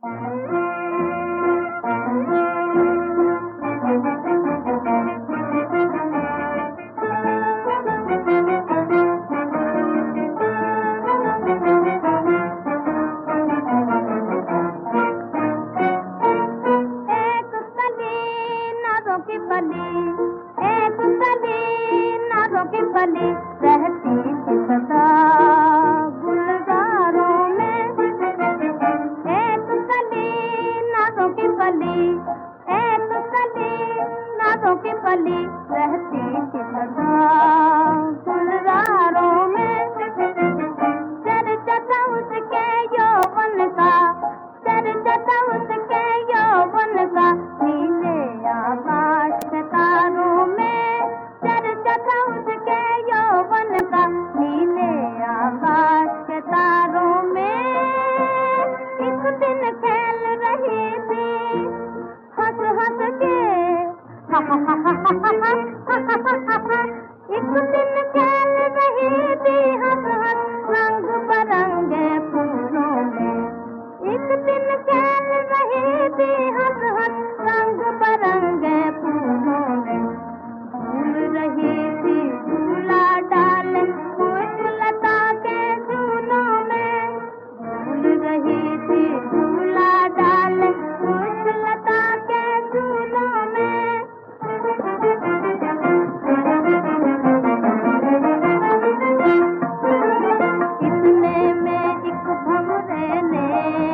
कली रहती थी सदा गुलजारों में, एक कली नाजों की कली, एक कली नाजों की कली रहती थी सदा गुलजारों में। चर्चा था उसके यौवन का, चर्चा था उसके यौवन का नीले आकाश के तारों में, चर्चा था उसके यौवन का नीले आकाश के तारों में। एक दिन खेल रही थी हंस हंस के, एक दिन खेल रही थी हंस हंस रंग बरंगे फूलों में, एक दिन खेल रही थी हंस हंस रंग बरंगे फूलों में। झूल रही थी झूला डाल लता के झूलों में, झूल रही थी झूला डाल लता के झूलों में। इतने में एक भंवरे ने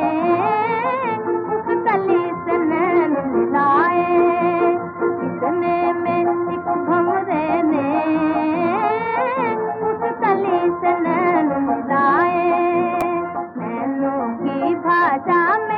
उस कली से नैन मिलाए, इतने में एक भंवरे ने उस कली से नैन मिलाए। नैनों की भाषा